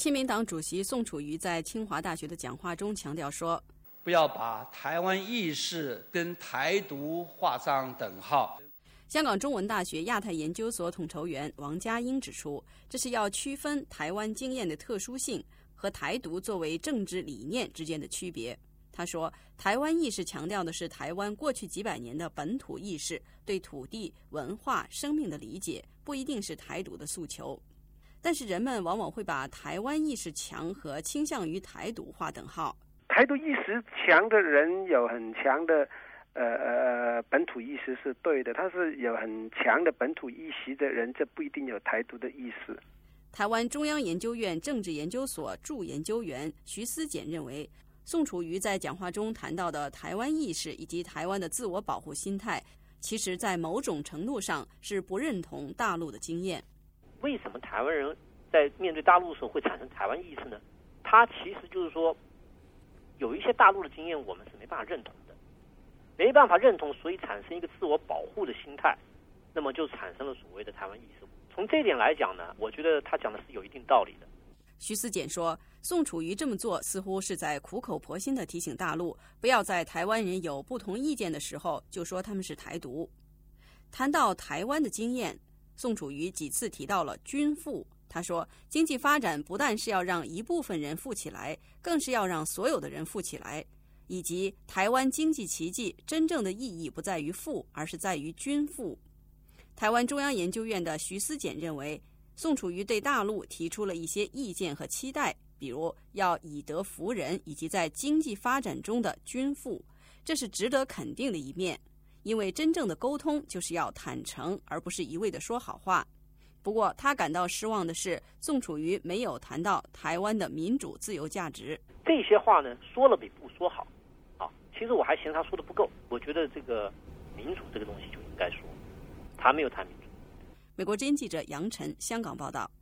亲民党主席宋楚瑜在清华大学的讲话中强调说， 不要把台湾意识跟台独画上等号。 香港中文大学亚太研究所统筹员王家英指出，这是要区分台湾经验的特殊性和台独作为政治理念之间的区别。他说，台湾意识强调的是台湾过去几百年的本土意识，对土地、文化、生命的理解，不一定是台独的诉求。但是人们往往会把台湾意识强和倾向于台独划等号。 台独意识强的人有很强的本土意识是对的，他是有很强的本土意识的人，这不一定有台独的意识。 台湾中央研究院政治研究所驻研究员徐思俭认为，宋楚瑜在讲话中谈到的台湾意识以及台湾的自我保护心态，其实在某种程度上是不认同大陆的经验。 为什么台湾人在面对大陆的时候会产生台湾意识呢？它其实就是说，有一些大陆的经验我们是没办法认同的，没办法认同，所以产生一个自我保护的心态，那么就产生了所谓的台湾意识。从这一点来讲呢，我觉得他讲的是有一定道理的。 徐思俭说，宋楚瑜这么做似乎是在苦口婆心地提醒大陆，不要在台湾人有不同意见的时候就说他们是台独。谈到台湾的经验，宋楚瑜几次提到了均富。他说，经济发展不但是要让一部分人富起来，更是要让所有的人富起来，以及台湾经济奇迹真正的意义不在于富，而是在于均富。台湾中央研究院的徐思俭认为，宋楚瑜对大陆提出了一些意见和期待，比如要以德服人，以及在经济发展中的均富，这是值得肯定的一面，因为真正的沟通就是要坦诚，而不是一味的说好话。不过他感到失望的是，宋楚瑜没有谈到台湾的民主自由价值。 这些话呢，说了比不说好。其实我还嫌他说的不够。我觉得这个民主这个东西就应该说，他没有谈民主。 美国之音记者杨晨，香港报道。